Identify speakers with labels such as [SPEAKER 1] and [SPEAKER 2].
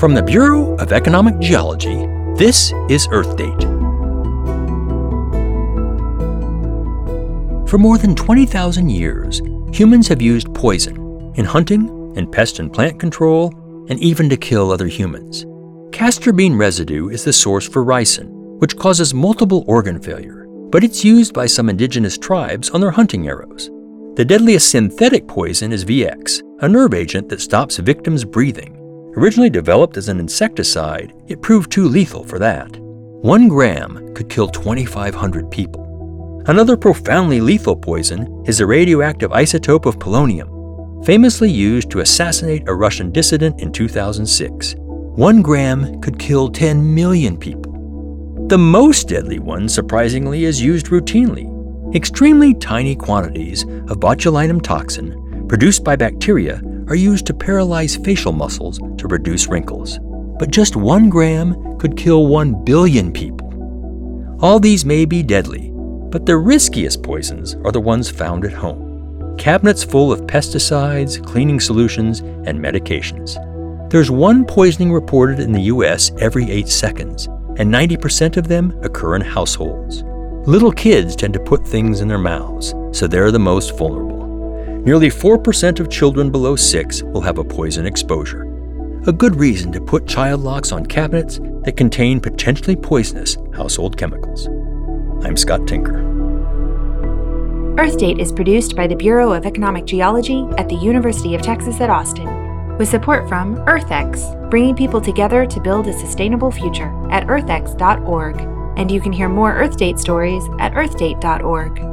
[SPEAKER 1] From the Bureau of Economic Geology, this is Earth Date. For more than 20,000 years, humans have used poison in hunting, in pest and plant control, and even to kill other humans. Castor bean residue is the source for ricin, which causes multiple organ failure, but it's used by some indigenous tribes on their hunting arrows. The deadliest synthetic poison is VX, a nerve agent that stops victims' breathing. Originally developed as an insecticide, it proved too lethal for that. 1 gram could kill 2,500 people. Another profoundly lethal poison is the radioactive isotope of polonium, famously used to assassinate a Russian dissident in 2006. 1 gram could kill 10 million people. The most deadly one, surprisingly, is used routinely. Extremely tiny quantities of botulinum toxin, produced by bacteria, are used to paralyze facial muscles to reduce wrinkles. But just 1 gram could kill 1 billion people. All these may be deadly, but the riskiest poisons are the ones found at home. Cabinets full of pesticides, cleaning solutions, and medications. There's 1 poisoning reported in the US every 8 seconds, and 90% of them occur in households. Little kids tend to put things in their mouths, so they're the most vulnerable. Nearly 4% of children below 6 will have a poison exposure. A good reason to put child locks on cabinets that contain potentially poisonous household chemicals. I'm Scott Tinker.
[SPEAKER 2] Earth Date is produced by the Bureau of Economic Geology at the University of Texas at Austin, with support from EarthX, bringing people together to build a sustainable future at earthx.org. And you can hear more Earth Date stories at earthdate.org.